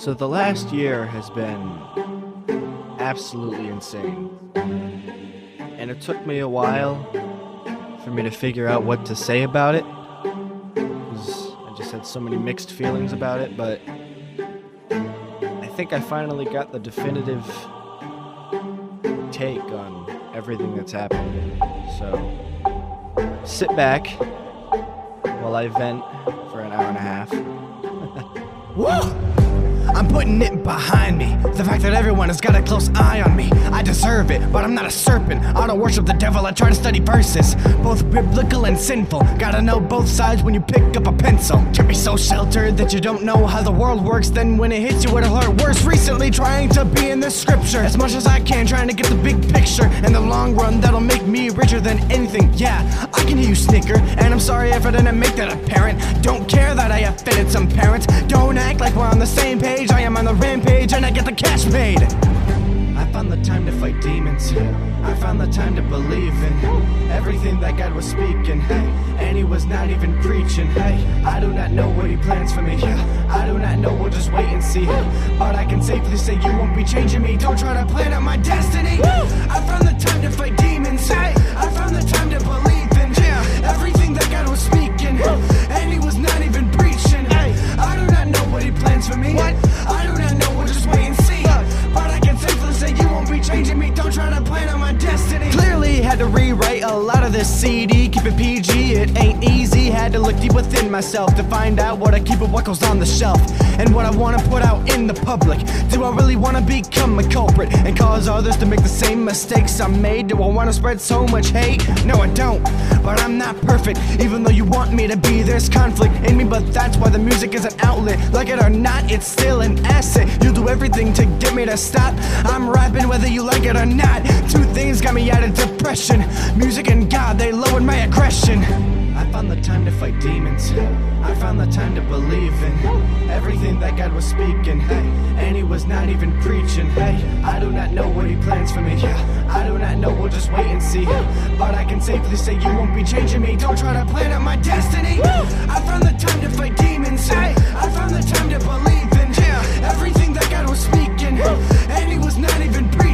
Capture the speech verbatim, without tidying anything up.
So the last year has been absolutely insane. And it took me a while for me to figure out what to say about it. 'Cause I just had so many mixed feelings about it, but I think I finally got the definitive take on everything that's happened. So sit back while I vent for an hour and a half. Woo! I'm putting it behind me. The fact that everyone has got a close eye on me. I deserve it, but I'm not a serpent. I don't worship the devil, I try to study verses, both biblical and sinful. Gotta know both sides when you pick up a pencil. Can't be so sheltered that you don't know how the world works. Then when it hits you, it'll hurt worse. Recently trying to be in the scripture as much as I can, trying to get the big picture. In the long run, that'll make me richer than anything. Yeah, I can hear you snicker, and I'm sorry if I didn't make that apparent. Don't care that I offended some parents. Don't act like we're on the same page. I am on the rampage and I get the cash paid. I found the time to fight demons. I found the time to believe in everything that God was speaking. Hey, and he was not even preaching. Hey, I do not know what he plans for me. I do not know, we'll just wait and see. But I can safely say you won't be changing me. Don't try to plan out my destiny. I found the time to fight demons. I found the time to believe in everything that God was speaking. And he was not even preaching. I do not know what he plans for me. What? I do not know, we'll just wait and see. But I can safely say you won't be changing me. Don't try to plan out my destiny. Clearly had to rewrite a lot of this C D. Keep it P G, it ain't easy. Had to look deep within myself to find out what I keep and what goes on the shelf, and what I want to put out in the public. Do I really want to become a culprit and cause others to make the same mistakes I made? Do I want to spread so much hate? No, I don't, but I'm not perfect. Even though you want me to be, there's conflict in me. But that's why the music is an outlet. Like it or not, it's still an asset. You do everything to get me to stop. I'm rapping whether you like it or not. Two things got me out of depression: music and God, they lowered my aggression. I found the time to fight demons. I found the time to believe in everything that God was speaking. Hey, and he was not even preaching. Hey, I do not know what he plans for me. I do not know, we'll just wait and see. But I can safely say you won't be changing me. Don't try to plan out my destiny. I found the time to fight demons. I found the time to believe in everything that God was speaking. And he was not even preaching.